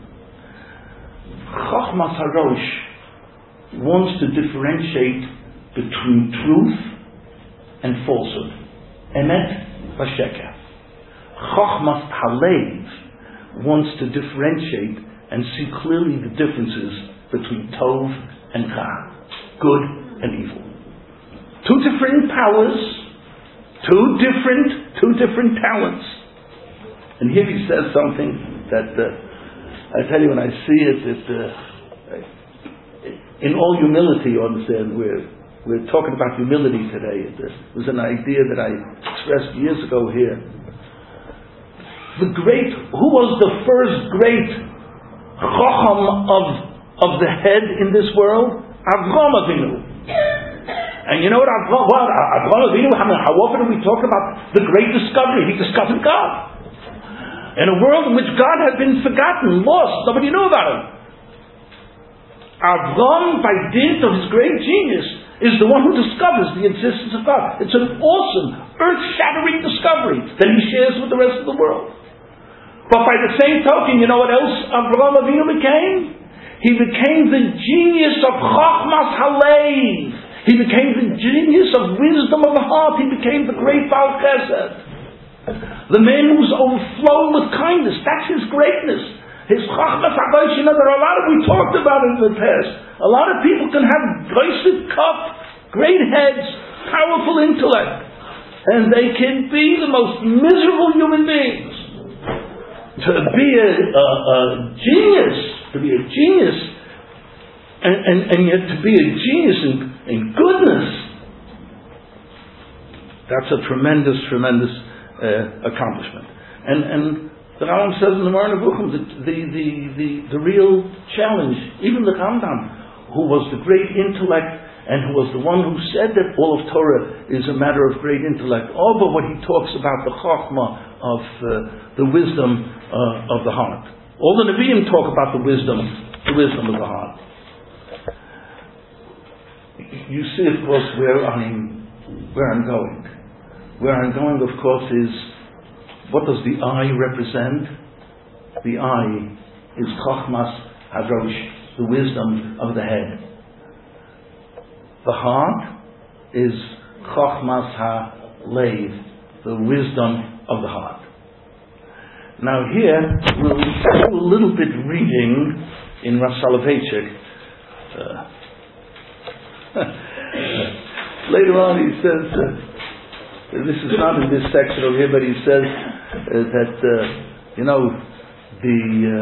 Chachmas Harosh wants to differentiate between truth and falsehood, emet v'sheker. Chachmas Halev wants to differentiate and see clearly the differences between Tov and Cha, good and evil. Two different powers, two different, two different talents. And here he says something that uh, I tell you, when I see it, it uh, in all humility, you understand, we're we're talking about humility today. It uh, was an idea that I expressed years ago here. The great, who was the first great Chacham of of the head in this world? Avraham Avinu. And you know what Avraham, well, Avraham Avinu, how often are we talking about the great discovery? He discovered God. in a world in which God had been forgotten, lost, nobody knew about him. Avram, by dint of his great genius, is the one who discovers the existence of God. It's an awesome, earth-shattering discovery that he shares with the rest of the world. But by the same token, you know what else Avraham Avinu became? He became the genius of Chachmas Halev. He became the genius of wisdom of the heart. He became the great Baal Chesed. The man who's overflowing with kindness. That's his greatness. His Chachmas Halev. You know, there are a lot of, we talked about it in the past. A lot of people can have blessed cup, great heads, powerful intellect. And they can be the most miserable human beings. To be a, a, a genius, to be a genius, and, and, and yet to be a genius in, in goodness, that's a tremendous, tremendous uh, accomplishment. And, and the Rambam says in the Moreh Nevuchim that the, the, the, the real challenge, even the Rambam, who was the great intellect and who was the one who said that all of Torah is a matter of great intellect, all but what he talks about the Chachma of uh, the wisdom uh, of the heart. All the Nevi'im talk about the wisdom, the wisdom of the heart. You see, of course, where I'm, where I'm going. Where I'm going, of course, is what does the eye represent? The eye is Chachmas Harosh, the wisdom of the head. The heart is Chachmas HaLev, the wisdom of the heart. Now here, we'll do a little bit reading in Rav Soloveitchik. Uh, later on he says, uh, this is not in this section over here, but he says uh, that, uh, you know, the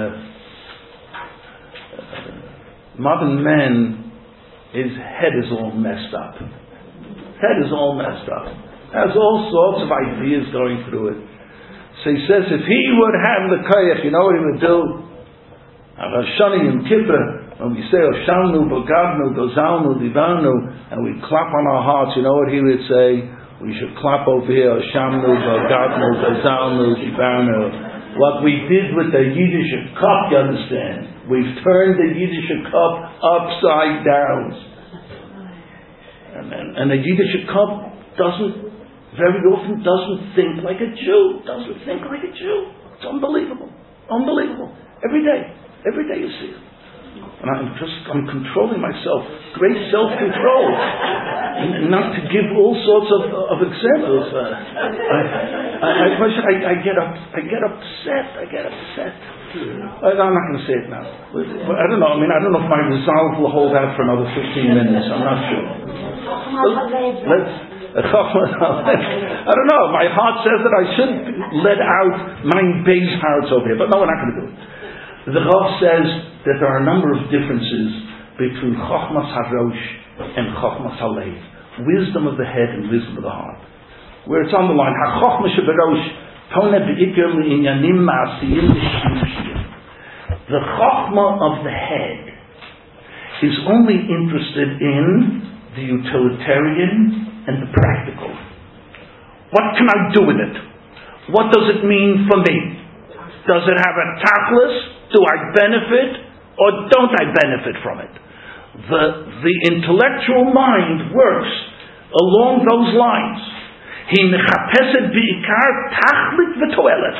uh, uh, modern man, his head is all messed up. Head is all messed up. Has all sorts of ideas going through it. So he says, if he would have the koyach, you know what he would do? Shani and Kippur, when we say Oshamnu, Bogadnu, Gozalnu, Divanu, and we clap on our hearts, you know what he would say? We should clap over here, Oshamnu, Bogadnu, Gozalnu, Divanu. What we did with the Yiddish cup, you understand? We've turned the Yiddish cup upside down. And, and, and the Yiddish cup doesn't, very often doesn't think like a Jew. Doesn't think like a Jew. It's unbelievable. Unbelievable. Every day. Every day you see it. And I'm just, I'm controlling myself. Great self-control. And not to give all sorts of, of examples. Uh, I, I, I, I, I get up, I get upset. I get upset. I'm not going to say it now. But I don't know. I mean, I don't know if my resolve will hold out for another fifteen minutes. I'm not sure. Let's, I don't know. My heart says that I shouldn't let out my base hearts over here. But no, we're not going to do it. The Rav says that there are a number of differences between Chachmas HaRosh and Chachmas HaLev. Wisdom of the head and wisdom of the heart. Where it's underlined, HaChachma SheBerosh Tone Be'ikr Li'inyanim Ma'asiyim L'Shimshim. The Chachma of the head is only interested in the utilitarian and the practical. What can I do with it? What does it mean for me? Does it have a tachlis? Do I benefit or don't I benefit from it? The, the intellectual mind works along those lines. He mechapesed bi'ikar tachlit v'toelet.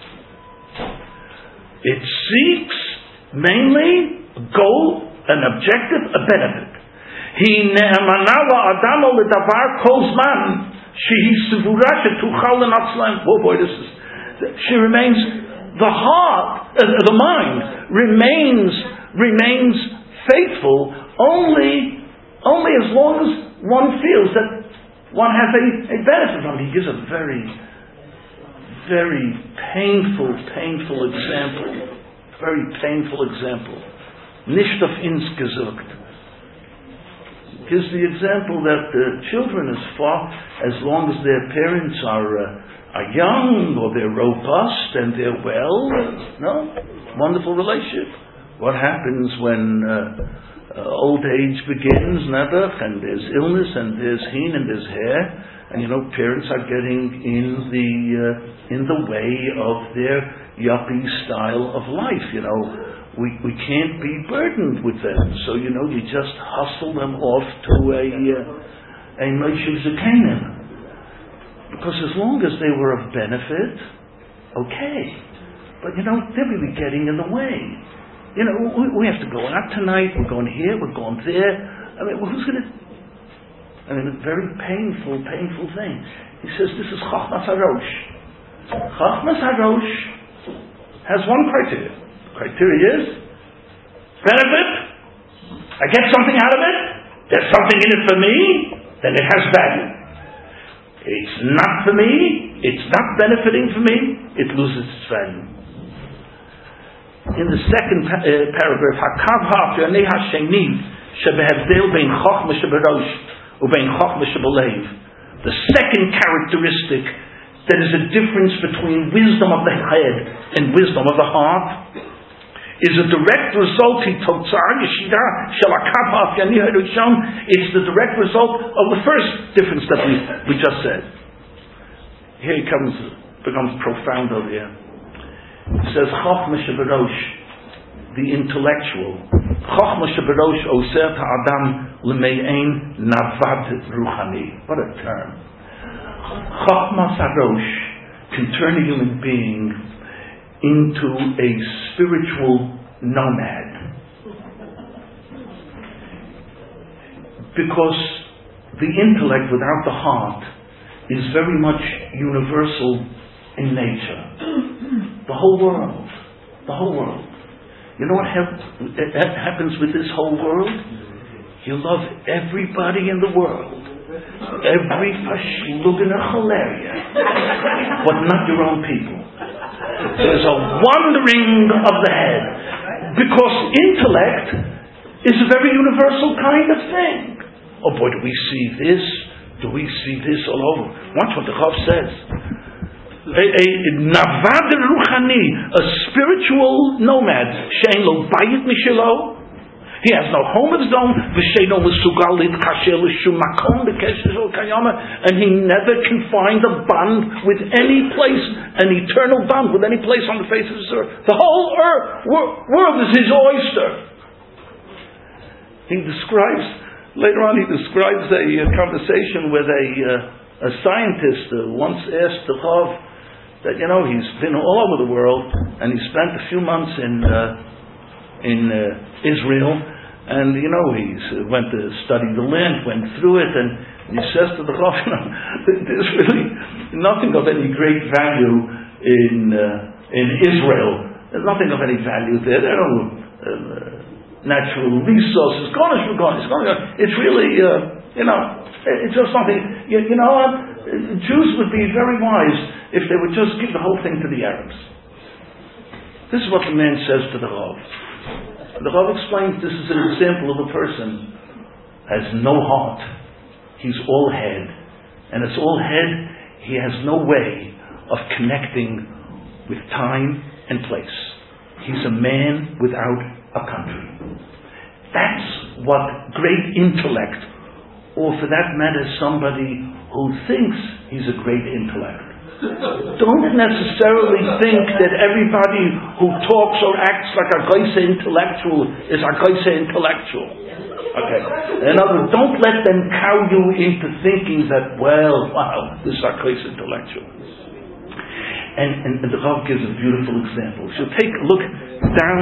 It seeks mainly a goal, an objective, a benefit. He ne'emanala adamo ledavar kol zman shehi sivura shetuchal lenatzlan. Oh boy, this is. She remains. The heart, uh, the mind remains remains faithful only only as long as one feels that one has a, a benefit from it. He gives a very very painful painful example. Very painful example. Nicht auf ins gesucht. Gives the example that the children, as far as long as their parents are uh, are young or they're robust and they're well, no, wonderful relationship. What happens when uh, uh, old age begins, Nebuch, and there's illness, and there's hin, and there's hair, and you know, parents are getting in the uh, in the way of their yuppie style of life. You know, we we can't be burdened with them, so you know, you just hustle them off to a uh, a Moshe Zekanim, because as long as they were of benefit, okay, but you know, they're really getting in the way. You know, we, we have to go out tonight, we're going here, we're going there. I mean, well, who's going to... I mean, a very painful, painful thing. He says this is Chachmas HaRosh. Chachmas HaRosh has one criteria. The criteria is benefit. I get something out of it. There's something in it for me. Then it has value. It's not for me. It's not benefiting for me. It loses its value. In the second uh, paragraph, Hakav ha'afyonei hasheni shebehevdel bein chochma sheberosh ubein chochma shebelev. The second characteristic, that is a difference between wisdom of the head and wisdom of the heart, is a direct result. It's the direct result of the first difference that we, we just said. Here it comes, becomes profound over here. It says, Chochma sheberosh, the intellectual. Chochma sheberosh oser ha'adam l'me'ein navad ruchani. What a term. Chochma sarosh can turn a human being into a spiritual nomad. Because the intellect without the heart is very much universal in nature. The whole world. The whole world. You know what ha- happens with this whole world? You love everybody in the world. Every pashlugin chalaria. But not your own people. There's a wandering of the head. Because intellect is a very universal kind of thing. Oh boy, do we see this? Do we see this all over? Watch what the Chav says. A, a navad ruchani, a spiritual nomad. She'en lo bayit mishelo. He has no home of his own. V'she'no mesugal litkasher l'shum makom b'kesher shel kayama, and he never can find a bond with any place, an eternal bond with any place on the face of this earth. The whole earth, wor- world is his oyster. He describes later on. He describes a, a conversation with a uh, a scientist uh, once asked the Chav that, you know, he's been all over the world, and he spent a few months in uh, in uh, Israel, and you know, he went to study the land, went through it, and he says to the Chav, you know, there's really nothing of any great value in uh, in Israel. There's nothing of any value there. There are no uh, natural resources. Garnish for garnish. It's really, uh, you know, it's just something. You, you know what? Jews would be very wise if they would just give the whole thing to the Arabs. This is what the man says to the Rav. The Rav explains this is an example of a person has no heart. He's all head. And it's all head, he has no way of connecting with time and place. He's a man without a country. That's what great intellect, or for that matter somebody who thinks he's a great intellect. Don't necessarily think that everybody who talks or acts like a Geise intellectual is a Geise intellectual. Okay. In other words, don't let them cow you into thinking that, well, wow, this is a Geise intellectual. And, and, and the Rav gives a beautiful example. So take a look down.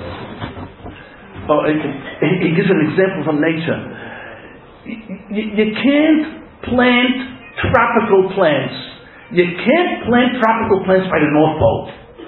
Oh, he gives an example from nature. You, you can't plant tropical plants. You can't plant tropical plants by the North Pole.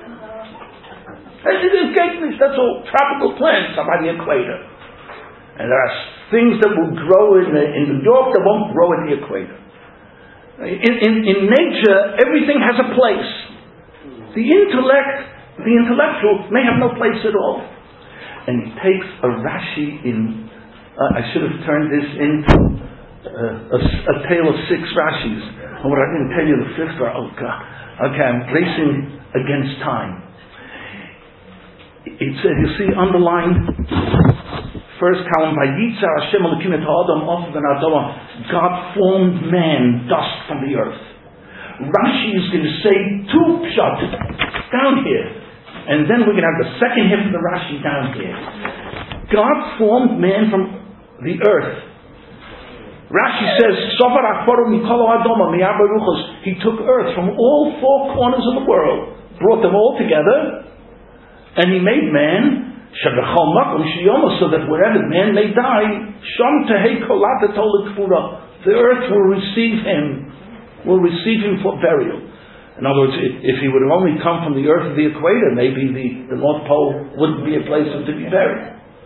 That's all. Tropical plants are by the equator. And there are things that will grow in, the, in New York that won't grow at the equator. In, in, in nature, everything has a place. The intellect, the intellectual, may have no place at all. And he takes a Rashi in, uh, I should have turned this into uh, a, a tale of six Rashis. And what I didn't tell you the fifth one, oh God. Okay, I'm racing against time. It said, you see, underlined, First column, Vayitzer Hashem Elokim et ha'adam of v'nadama. God formed man, dust from the earth. Rashi is going to say two pshat down here. And then we're going to have the second half of the Rashi down here. God formed man from the earth. Rashi says, Sovar Akbaru Mikolo Adama Mi'arba Ruchos. He took earth from all four corners of the world, brought them all together, and he made man, Shabachol Makom Shiyoma, so that wherever man may die, Shom Tehei Kolata Tola Kfura, the earth will receive him, will receive him for burial. In other words, if, if he would have only come from the earth of the equator, maybe the, the North Pole wouldn't be a place to be buried.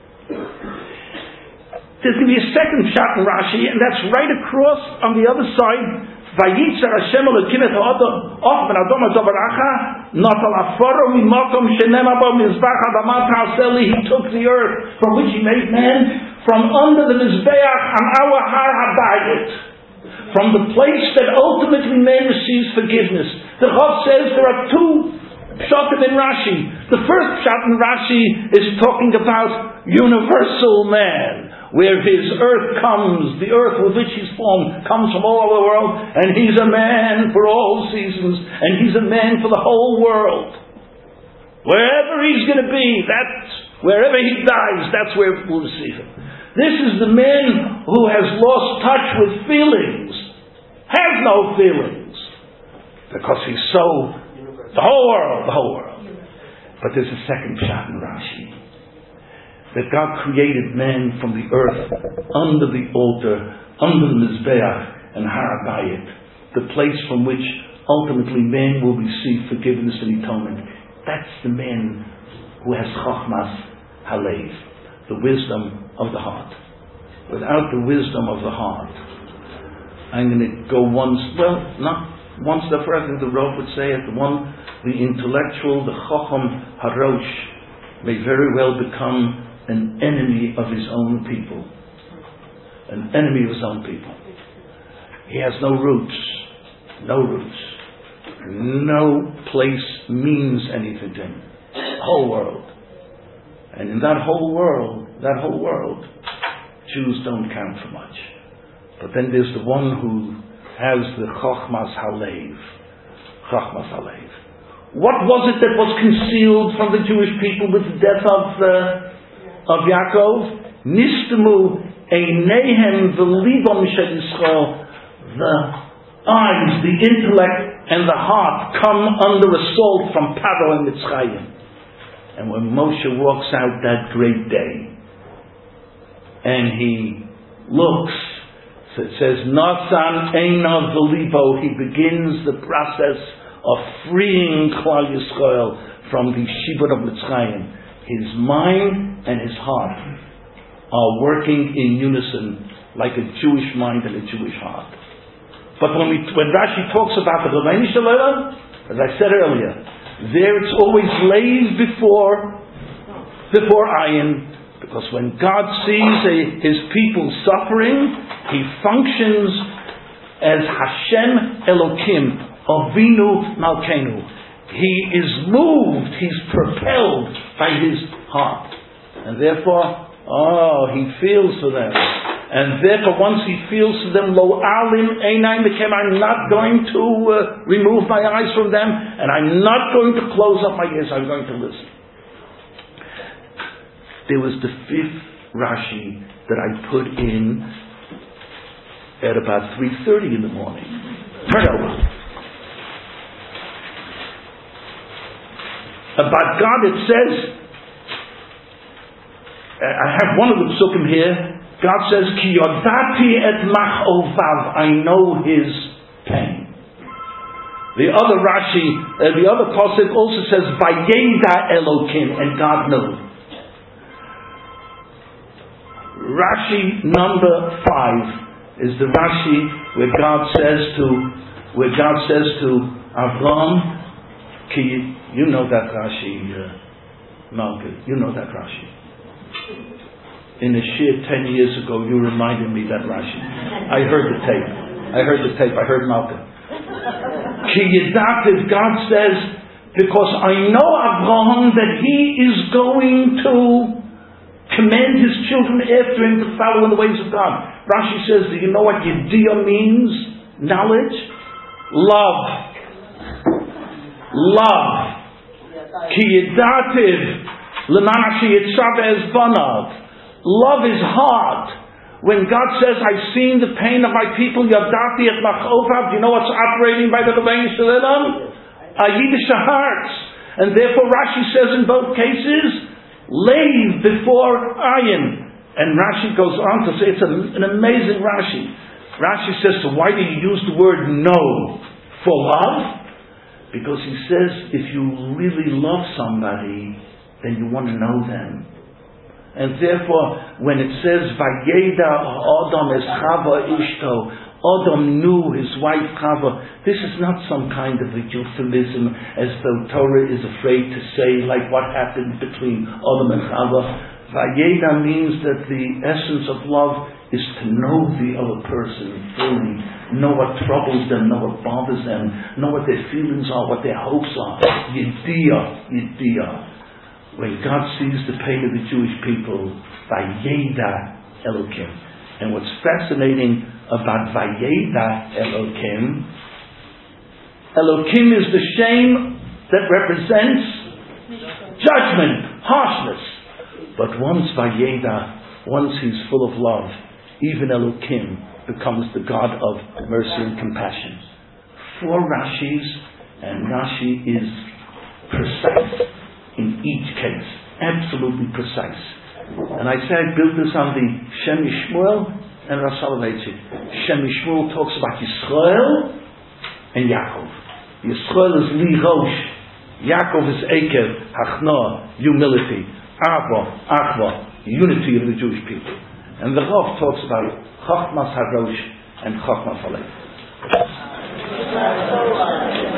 There's going to be a second shot in Rashi, and that's right across on the other side. Vayitzer Hashem Elokim et ha'adam of v'nadama dobaracha natal afaro mimakom shenema bo mizbach adama ta'aseli. He took the earth from which he made man from under the mizbeach on our har habayit, from the place that ultimately man receives forgiveness. The Chav says there are two pshatim in Rashi. The first pshat in Rashi is talking about universal man, where his earth comes, the earth with which he's formed, comes from all over the world, and he's a man for all seasons, and he's a man for the whole world. Wherever he's going to be, that's, wherever he dies, that's where we'll receive him. This is the man who has lost touch with feelings, has no feelings, because he's so, the whole world, the whole world. But there's a second shot in Rashi, that God created man from the earth, under the altar, under the Mizbeach and Har Habayit, the place from which ultimately man will receive forgiveness and atonement. That's the man who has Chochmas Halev, the wisdom of the heart. Without the wisdom of the heart, I'm going to go one, well, not one step further. I think the Rav would say it, the one, the intellectual, the Chocham Harosh, may very well become an enemy of his own people. An enemy of his own people. He has no roots. No roots. No place means anything to him. The whole world. And in that whole world, that whole world, Jews don't count for much. But then there's the one who has the Chochmas Halev. Chochmas Halev. What was it that was concealed from the Jewish people with the death of uh, of Yaakov? Nistemu eineihem v'libam shel Yisrael. The eyes, the intellect, and the heart come under assault from Paro and Mitzrayim. And when Moshe walks out that great day, and he looks, so it says, Nasan einav v'libo, he begins the process of freeing Klal Yisrael from the Shibud of Mitzrayim. His mind and his heart are working in unison like a Jewish mind and a Jewish heart. But when we, when Rashi talks about the Ravani Shalom, as I said earlier, there it's always laid before before ayin, because when God sees a, his people suffering, he functions as Hashem Elokim, Avinu Malkeinu. He is moved, he's propelled by his heart. And therefore, oh, he feels for them. And therefore, once he feels for them, Lo alim einai mekem, I'm not going to uh, remove my eyes from them, and I'm not going to close up my ears, I'm going to listen. There was the fifth Rashi that I put in at about three thirty in the morning. Turn over. About God it says, I have one of the psukim here, God says, Ki yodati et mach'ovav, I know his pain. The other Rashi, uh, the other pasuk also says, Vayeda Elokim, and God knew. Rashi number five is the Rashi where God says to, where God says to Avram, Ki, you know that Rashi, uh, Malka, you know that Rashi. In a shir ten years ago, you reminded me that Rashi. I heard the tape. I heard the tape. I heard Malka. Ki Yidativ, God says, because I know Abraham that he is going to command his children after him to follow in the ways of God. Rashi says, do you know what Yediyah means? Knowledge? Love. Love. Ki yedativ l'man asher yitzave es banav. Love is hard. When God says, I've seen the pain of my people, Yadati et machovav, do you know what's operating by the Rebbeinu Shalom? A Yiddish hearts. And therefore Rashi says in both cases, Leiv before Ayin. And Rashi goes on to say, it's a, an amazing Rashi. Rashi says, so why do you use the word know for love? Because he says, if you really love somebody, then you want to know them. And therefore, when it says, Vayeda Adam es Chava Ishto, Adam knew his wife Chava, this is not some kind of a euphemism as though Torah is afraid to say, like what happened between Adam and Chava. Vayeda means that the essence of love is to know the other person fully, know what troubles them, know what bothers them, know what their feelings are, what their hopes are. Yediyah, Yediyah. When God sees the pain of the Jewish people, Vayeda Elokim. And what's fascinating about Vayeda Elokim, Elokim is the shame that represents judgment, harshness. But once Vayeda, once he's full of love, even Elokim becomes the God of mercy and compassion. Four Rashis, and Rashi is precise in each case, absolutely precise. And I say I built this on the Shem Yishmuel and Rav Soloveitchik. Shem Yishmuel talks about Yisrael and Yaakov. Yisrael is Li Rosh, Yaakov is Ekev, Hachna, humility, Ava, Achva, unity of the Jewish people. And the Rav talks about Chachmas HaRosh and Chachmas HaLev.